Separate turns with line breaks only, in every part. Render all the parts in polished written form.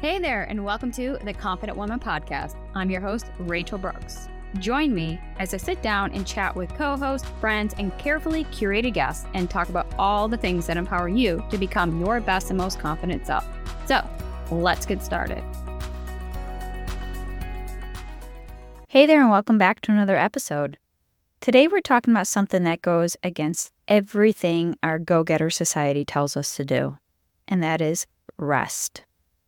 Hey there, and welcome to the Confident Woman Podcast. I'm your host, Rachel Brooks. Join me as I sit down and chat with co-hosts, friends, and carefully curated guests and talk about all the things that empower you to become your best and most confident self. So, let's get started. Hey there, and welcome back to another episode. Today, we're talking about something that goes against everything our go-getter society tells us to do, and that is rest.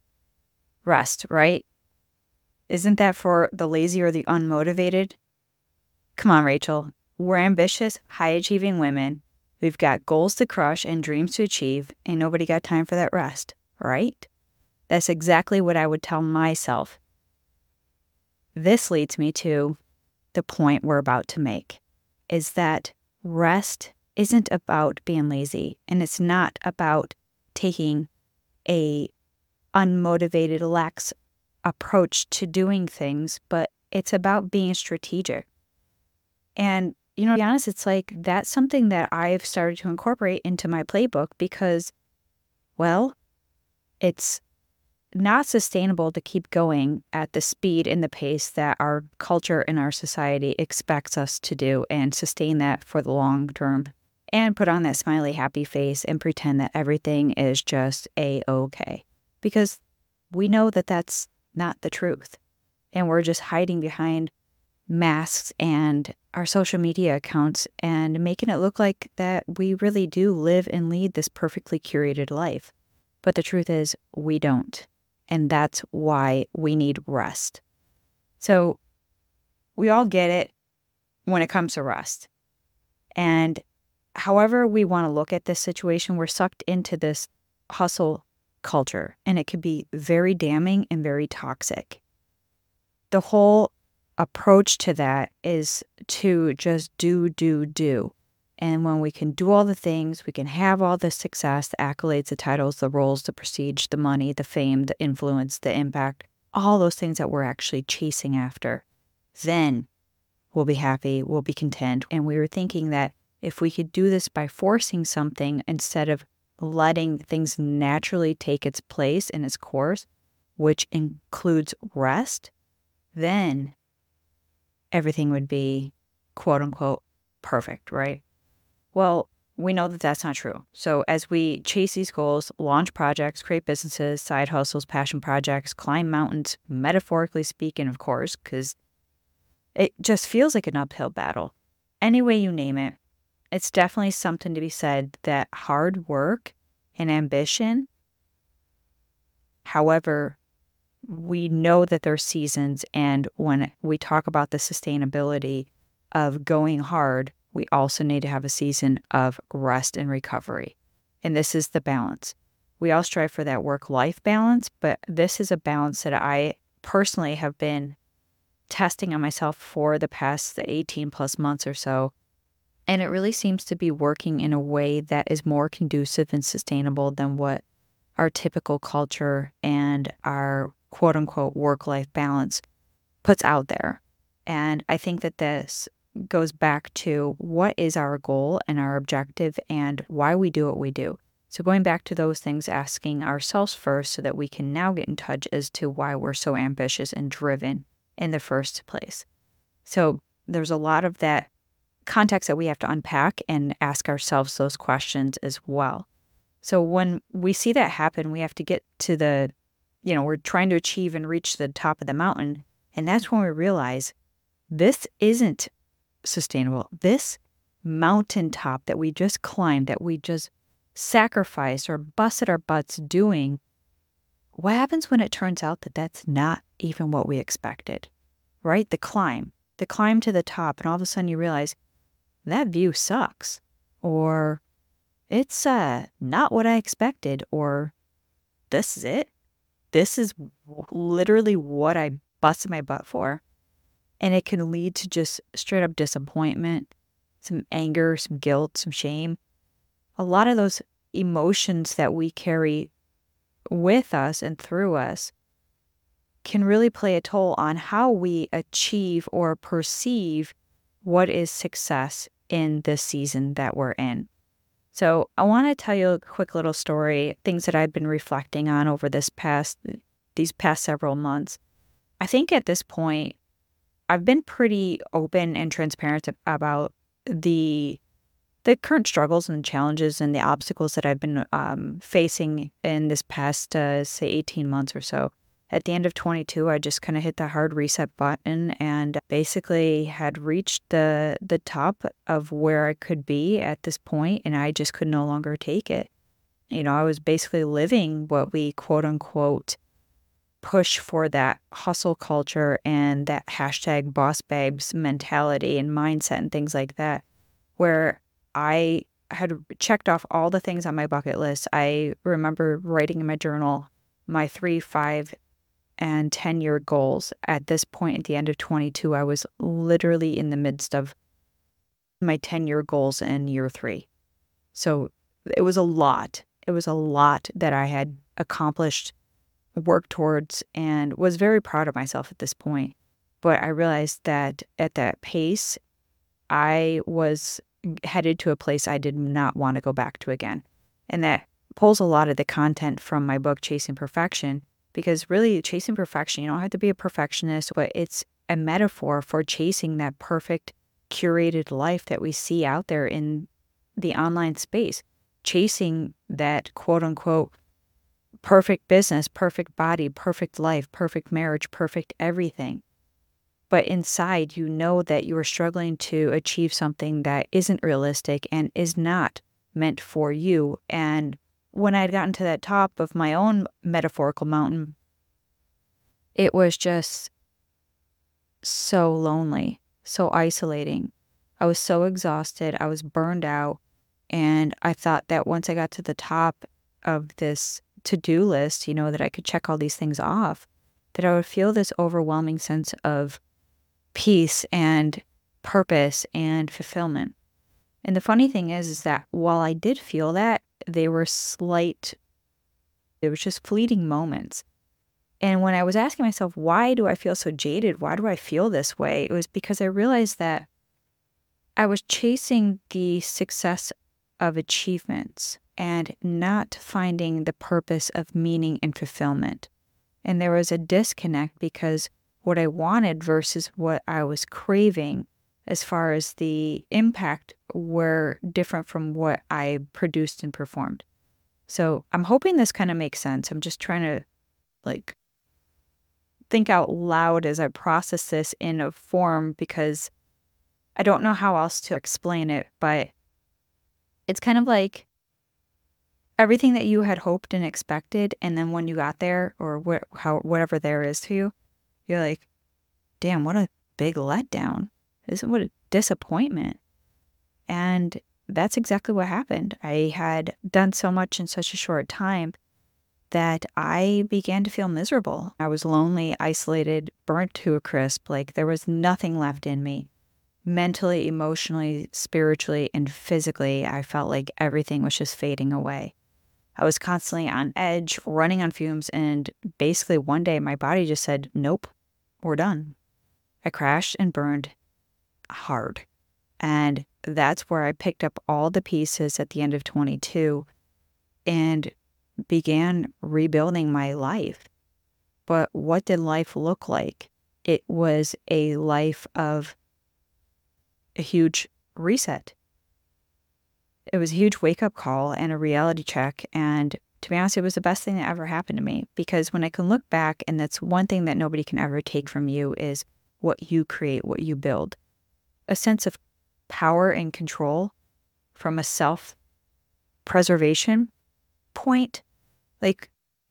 Rest, right? Isn't that for the lazy or the unmotivated? Come on, Rachel. We're ambitious, high-achieving women. We've got goals to crush and dreams to achieve, and nobody got time for that rest, right? That's exactly what I would tell myself. This leads me to the point we're about to make, is that rest isn't about being lazy, and it's not about taking a unmotivated, lax approach to doing things, but it's about being strategic. And, to be honest, it's like that's something that I've started to incorporate into my playbook because, well, it's not sustainable to keep going at the speed and the pace that our culture and our society expects us to do and sustain that for the long term and put on that smiley, happy face and pretend that everything is just A-okay. Because we know that that's not the truth. And we're just hiding behind masks and our social media accounts and making it look like that we really do live and lead this perfectly curated life. But the truth is, we don't. And that's why we need rest. So we all get it when it comes to rest. And however we want to look at this situation, we're sucked into this hustle culture, and it can be very damning and very toxic. The whole approach to that is to just do. And when we can do all the things, we can have all the success, the accolades, the titles, the roles, the prestige, the money, the fame, the influence, the impact, all those things that we're actually chasing after. Then we'll be happy, we'll be content. And we were thinking that if we could do this by forcing something instead of letting things naturally take its place in its course, which includes rest, then everything would be quote unquote perfect, right? Well, we know that that's not true. So as we chase these goals, launch projects, create businesses, side hustles, passion projects, climb mountains, metaphorically speaking, of course, because it just feels like an uphill battle. Any way you name it, it's definitely something to be said that hard work and ambition, however, we know that there's seasons, and when we talk about the sustainability of going hard, we also need to have a season of rest and recovery. And this is the balance. We all strive for that work-life balance, but this is a balance that I personally have been testing on myself for the past 18 plus months or so. And it really seems to be working in a way that is more conducive and sustainable than what our typical culture and our quote-unquote work-life balance puts out there. And I think that this goes back to what is our goal and our objective and why we do what we do. So going back to those things, asking ourselves first so that we can now get in touch as to why we're so ambitious and driven in the first place. So there's a lot of that context that we have to unpack and ask ourselves those questions as well. So when we see that happen, we have to get to we're trying to achieve and reach the top of the mountain. And that's when we realize this isn't sustainable. This mountaintop that we just climbed, that we just sacrificed or busted our butts doing, what happens when it turns out that that's not even what we expected, right? The climb to the top, and all of a sudden you realize, that view sucks, or it's not what I expected, or this is it. This is literally what I busted my butt for. And it can lead to just straight up disappointment, some anger, some guilt, some shame. A lot of those emotions that we carry with us and through us can really play a toll on how we achieve or perceive what is success in this season that we're in. So I want to tell you a quick little story, things that I've been reflecting on over this past these past several months. I think at this point, I've been pretty open and transparent about the the current struggles and challenges and the obstacles that I've been facing in this past, say, 18 months or so. At the end of 22, I just kind of hit the hard reset button and basically had reached the top of where I could be at this point, and I just could no longer take it. I was basically living what we quote unquote push for, that hustle culture and that hashtag boss babes mentality and mindset and things like that, where I had checked off all the things on my bucket list. I remember writing in my journal my 3, 5, and 10-year goals. At this point, at the end of 22, I was literally in the midst of my 10-year goals in year 3. So it was a lot. It was a lot that I had accomplished, worked towards, and was very proud of myself at this point. But I realized that at that pace, I was headed to a place I did not want to go back to again. And that pulls a lot of the content from my book, Chasing Perfection, because really chasing perfection, you don't have to be a perfectionist, but it's a metaphor for chasing that perfect, curated life that we see out there in the online space, chasing that quote unquote perfect business, perfect body, perfect life, perfect marriage, perfect everything. But inside, you know that you are struggling to achieve something that isn't realistic and is not meant for you. And when I'd gotten to that top of my own metaphorical mountain, it was just so lonely, so isolating. I was so exhausted. I was burned out. And I thought that once I got to the top of this to-do list, that I could check all these things off, that I would feel this overwhelming sense of peace and purpose and fulfillment. And the funny thing is that while I did feel that, they were it was just fleeting moments. And when I was asking myself, why do I feel so jaded? Why do I feel this way? It was because I realized that I was chasing the success of achievements and not finding the purpose of meaning and fulfillment. And there was a disconnect because what I wanted versus what I was craving as far as the impact were different from what I produced and performed. So I'm hoping this kind of makes sense. I'm just trying to like think out loud as I process this in a form because I don't know how else to explain it, but it's kind of like everything that you had hoped and expected, and then when you got there or whatever there is to you, you're like, damn, what a big letdown. What a disappointment. And that's exactly what happened. I had done so much in such a short time that I began to feel miserable. I was lonely, isolated, burnt to a crisp. Like there was nothing left in me. Mentally, emotionally, spiritually, and physically, I felt like everything was just fading away. I was constantly on edge, running on fumes, and basically one day my body just said, nope, we're done. I crashed and burned hard. And that's where I picked up all the pieces at the end of 22 and began rebuilding my life. But what did life look like? It was a life of a huge reset. It was a huge wake-up call and a reality check. And to be honest, it was the best thing that ever happened to me, because when I can look back, and that's one thing that nobody can ever take from you, is what you create, what you build. A sense of power and control from a self-preservation point. Like,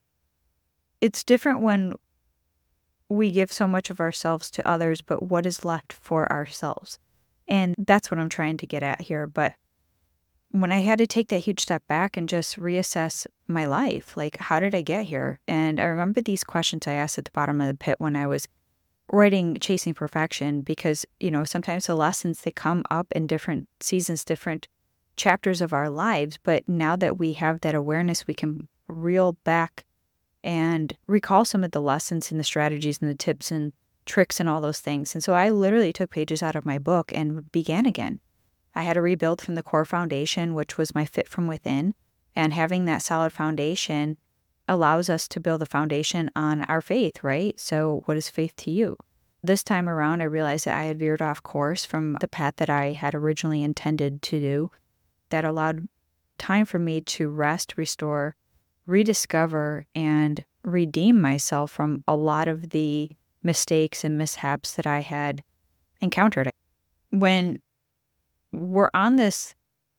it's different when we give so much of ourselves to others, but what is left for ourselves? And that's what I'm trying to get at here. But when I had to take that huge step back and just reassess my life, like, how did I get here? And I remember these questions I asked at the bottom of the pit when I was writing Chasing Perfection, because, sometimes the lessons, they come up in different seasons, different chapters of our lives. But now that we have that awareness, we can reel back and recall some of the lessons and the strategies and the tips and tricks and all those things. And so I literally took pages out of my book and began again. I had to rebuild from the core foundation, which was my fit from within. And having that solid foundation allows us to build a foundation on our faith, right? So, what is faith to you? This time around, I realized that I had veered off course from the path that I had originally intended to do, that allowed time for me to rest, restore, rediscover, and redeem myself from a lot of the mistakes and mishaps that I had encountered. When we're on this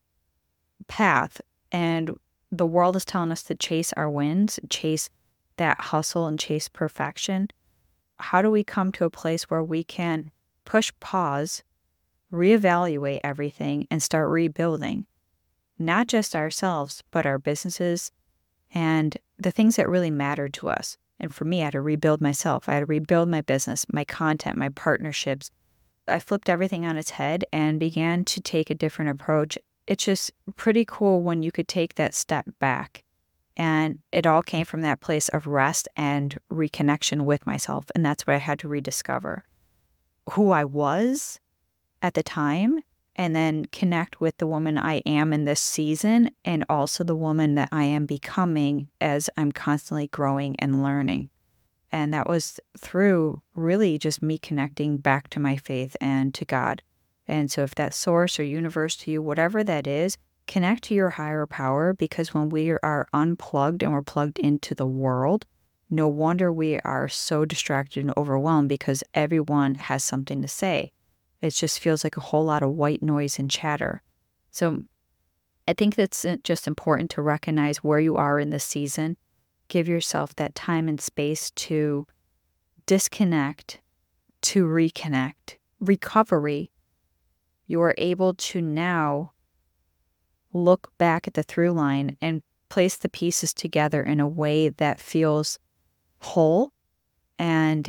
path and the world is telling us to chase our wins, chase that hustle and chase perfection, how do we come to a place where we can push pause, reevaluate everything, and start rebuilding? Not just ourselves, but our businesses and the things that really matter to us. And for me, I had to rebuild myself. I had to rebuild my business, my content, my partnerships. I flipped everything on its head and began to take a different approach. It's just pretty cool when you could take that step back. And it all came from that place of rest and reconnection with myself. And that's what I had to rediscover who I was at the time, and then connect with the woman I am in this season, and also the woman that I am becoming as I'm constantly growing and learning. And that was through really just me connecting back to my faith and to God. And so, if that's source or universe to you, whatever that is, connect to your higher power, because when we are unplugged and we're plugged into the world, no wonder we are so distracted and overwhelmed, because everyone has something to say. It just feels like a whole lot of white noise and chatter. So I think that's just important to recognize where you are in this season. Give yourself that time and space to disconnect, to reconnect. Recovery, you are able to now look back at the through line and place the pieces together in a way that feels whole and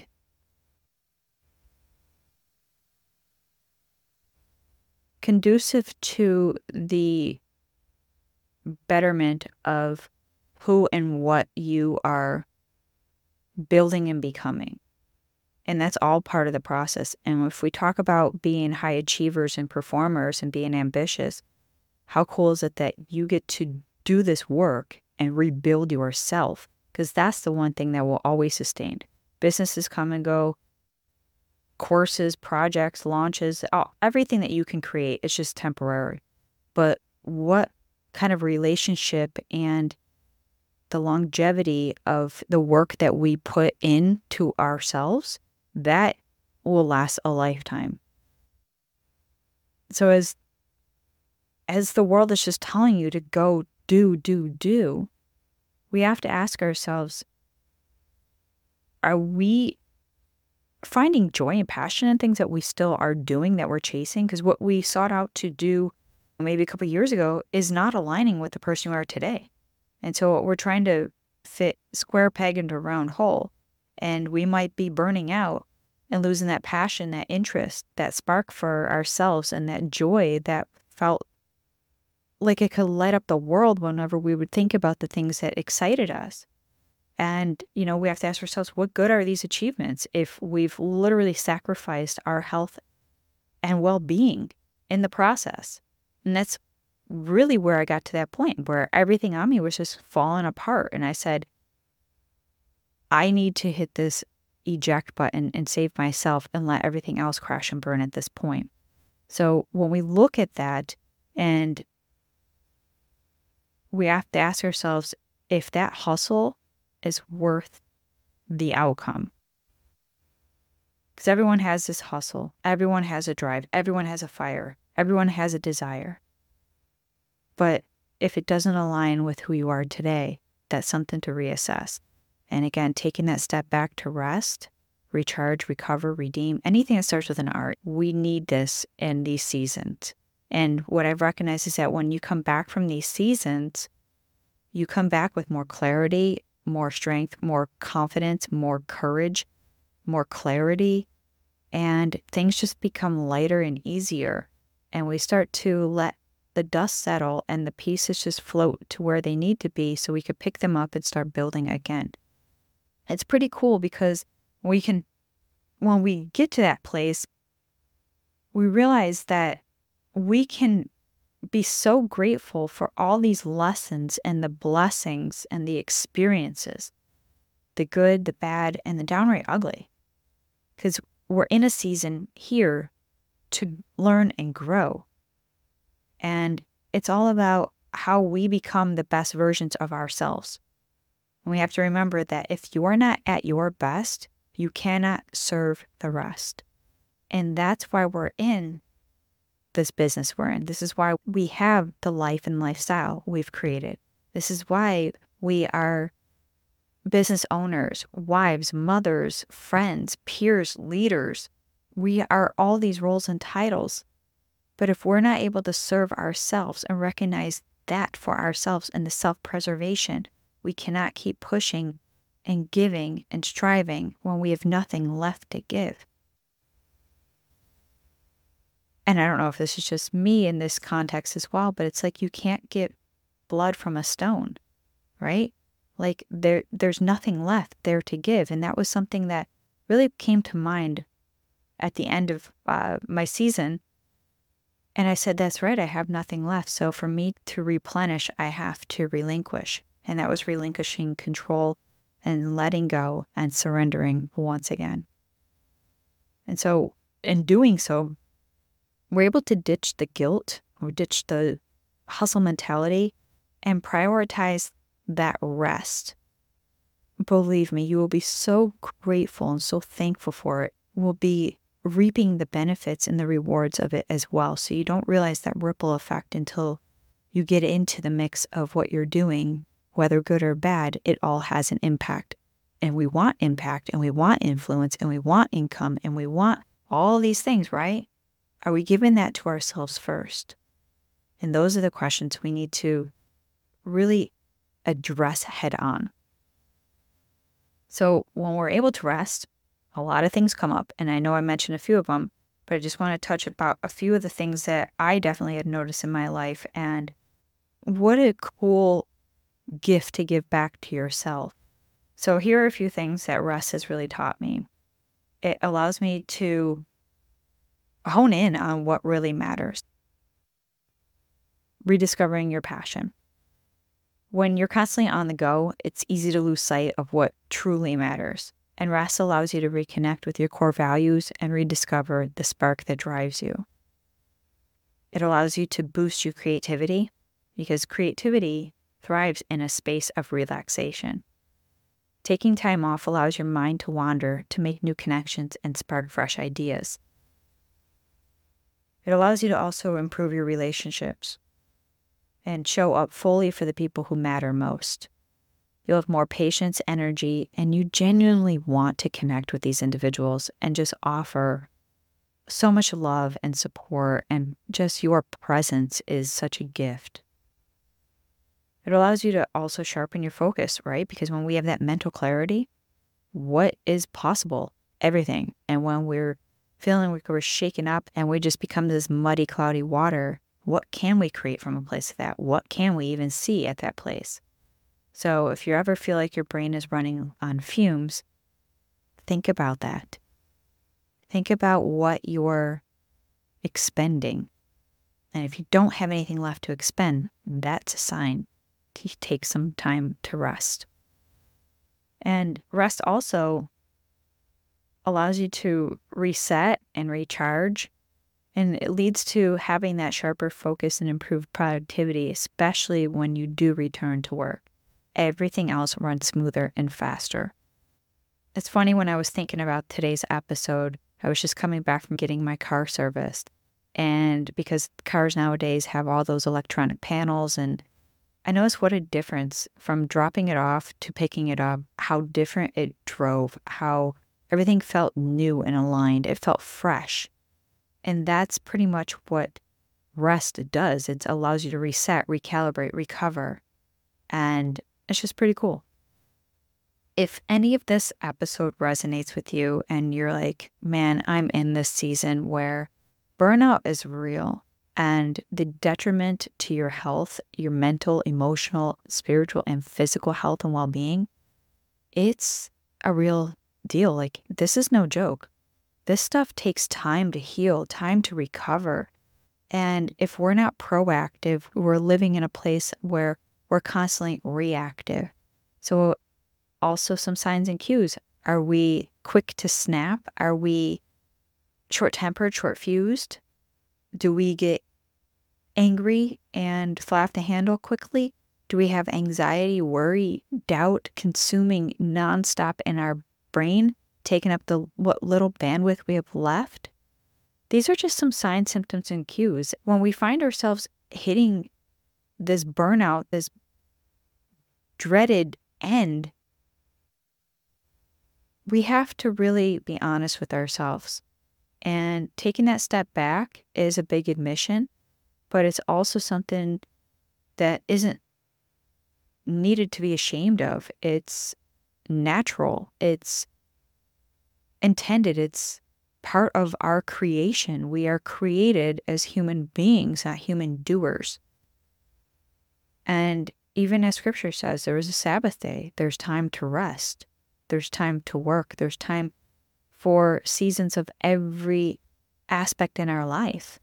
conducive to the betterment of who and what you are building and becoming. And that's all part of the process. And if we talk about being high achievers and performers and being ambitious, how cool is it that you get to do this work and rebuild yourself? Because that's the one thing that will always sustain. Businesses come and go, courses, projects, launches, everything that you can create, it's just temporary. But what kind of relationship and the longevity of the work that we put into ourselves, that will last a lifetime. So as the world is just telling you to go do, we have to ask ourselves, are we finding joy and passion in things that we still are doing, that we're chasing? Because what we sought out to do maybe a couple years ago is not aligning with the person you are today. And so we're trying to fit square peg into a round hole, and we might be burning out and losing that passion, that interest, that spark for ourselves, and that joy that felt like it could light up the world whenever we would think about the things that excited us. And, we have to ask ourselves, what good are these achievements if we've literally sacrificed our health and well-being in the process? And that's really where I got to that point where everything on me was just falling apart. And I said, I need to hit this eject button and save myself and let everything else crash and burn at this point. So when we look at that, and we have to ask ourselves if that hustle is worth the outcome. Because everyone has this hustle. Everyone has a drive. Everyone has a fire. Everyone has a desire. But if it doesn't align with who you are today, that's something to reassess. And again, taking that step back to rest, recharge, recover, redeem, anything that starts with an R, we need this in these seasons. And what I've recognized is that when you come back from these seasons, you come back with more clarity, more strength, more confidence, more courage, more clarity, and things just become lighter and easier. And we start to let the dust settle and the pieces just float to where they need to be so we could pick them up and start building again. It's pretty cool because when we get to that place, we realize that we can be so grateful for all these lessons and the blessings and the experiences, the good, the bad, and the downright ugly. Because we're in a season here to learn and grow. And it's all about how we become the best versions of ourselves. And we have to remember that if you are not at your best, you cannot serve the rest. And that's why we're in this business we're in. This is why we have the life and lifestyle we've created. This is why we are business owners, wives, mothers, friends, peers, leaders. We are all these roles and titles. But if we're not able to serve ourselves and recognize that for ourselves and the self-preservation, we cannot keep pushing and giving and striving when we have nothing left to give. And I don't know if this is just me in this context as well, but it's like you can't get blood from a stone, right? Like there's nothing left there to give. And that was something that really came to mind at the end of my season. And I said, that's right, I have nothing left. So for me to replenish, I have to relinquish. And that was relinquishing control and letting go and surrendering once again. And so in doing so, we're able to ditch the guilt or ditch the hustle mentality and prioritize that rest. Believe me, you will be so grateful and so thankful for it. We'll be reaping the benefits and the rewards of it as well. So you don't realize that ripple effect until you get into the mix of what you're doing, whether good or bad, it all has an impact. And we want impact and we want influence and we want income and we want all these things, right? Are we giving that to ourselves first? And those are the questions we need to really address head on. So when we're able to rest, a lot of things come up. And I know I mentioned a few of them, but I just want to touch about a few of the things that I definitely had noticed in my life. And what a cool gift to give back to yourself. So here are a few things that rest has really taught me. It allows me to hone in on what really matters. Rediscovering your passion. When you're constantly on the go, it's easy to lose sight of what truly matters. And rest allows you to reconnect with your core values and rediscover the spark that drives you. It allows you to boost your creativity because creativity thrives in a space of relaxation. Taking time off allows your mind to wander, to make new connections and spark fresh ideas. It allows you to also improve your relationships and show up fully for the people who matter most. You'll have more patience, energy, and you genuinely want to connect with these individuals and just offer so much love and support, and just your presence is such a gift. It allows you to also sharpen your focus, right? Because when we have that mental clarity, what is possible? Everything. And when we're feeling like we're shaken up and we just become this muddy, cloudy water, what can we create from a place of that? What can we even see at that place? So if you ever feel like your brain is running on fumes, think about that. Think about what you're expending. And if you don't have anything left to expend, that's a sign to take some time to rest. And rest also allows you to reset and recharge. And it leads to having that sharper focus and improved productivity, especially when you do return to work. Everything else runs smoother and faster. It's funny, when I was thinking about today's episode, I was just coming back from getting my car serviced. And because cars nowadays have all those electronic panels, and I noticed what a difference from dropping it off to picking it up, how different it drove, how everything felt new and aligned. It felt fresh. And that's pretty much what rest does. It allows you to reset, recalibrate, recover. And it's just pretty cool. If any of this episode resonates with you and you're like, man, I'm in this season where burnout is real and the detriment to your health, your mental, emotional, spiritual, and physical health and well-being, it's a real deal. Like, this is no joke. This stuff takes time to heal, time to recover. And if we're not proactive, we're living in a place where we're constantly reactive. So also some signs and cues. Are we quick to snap? Are we short-tempered, short-fused? Do we get angry and fly off the handle quickly? Do we have anxiety, worry, doubt consuming nonstop in our brain, taking up what little bandwidth we have left? These are just some signs, symptoms, and cues. When we find ourselves hitting this burnout, this dreaded end, we have to really be honest with ourselves. And taking that step back is a big admission, but it's also something that isn't needed to be ashamed of. It's natural. It's intended. It's part of our creation. We are created as human beings, not human doers. And even as scripture says, there is a Sabbath day. There's time to rest. There's time to work. There's time for seasons of every aspect in our life.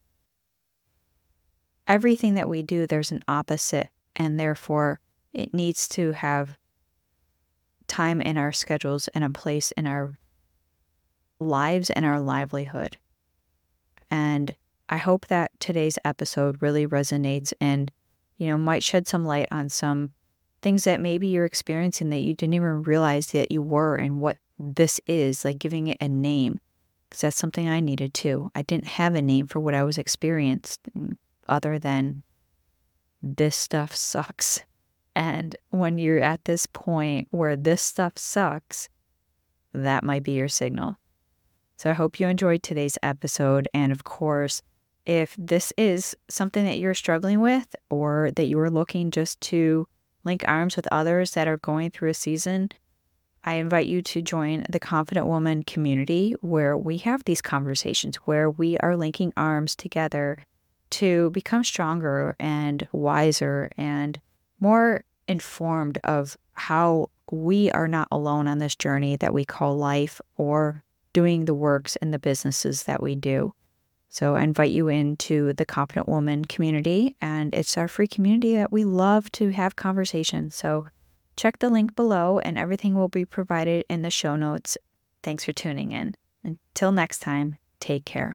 Everything that we do, there's an opposite, and therefore it needs to have time in our schedules and a place in our lives and our livelihood. And I hope that today's episode really resonates and, might shed some light on some things that maybe you're experiencing that you didn't even realize that you were, and what this is, like giving it a name. Because that's something I needed too. I didn't have a name for what I was experiencing other than this stuff sucks. And when you're at this point where this stuff sucks, that might be your signal. So I hope you enjoyed today's episode. And of course, if this is something that you're struggling with, or that you are looking just to link arms with others that are going through a season, I invite you to join the Confident Woman community, where we have these conversations, where we are linking arms together to become stronger and wiser and more informed of how we are not alone on this journey that we call life, or doing the works and the businesses that we do. So I invite you into the Confident Woman community, and it's our free community that we love to have conversations. So check the link below, and everything will be provided in the show notes. Thanks for tuning in. Until next time, take care.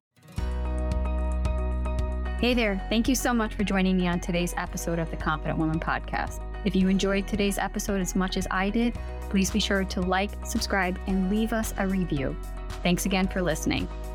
Hey there. Thank you so much for joining me on today's episode of the Confident Woman podcast. If you enjoyed today's episode as much as I did, please be sure to like, subscribe, and leave us a review. Thanks again for listening.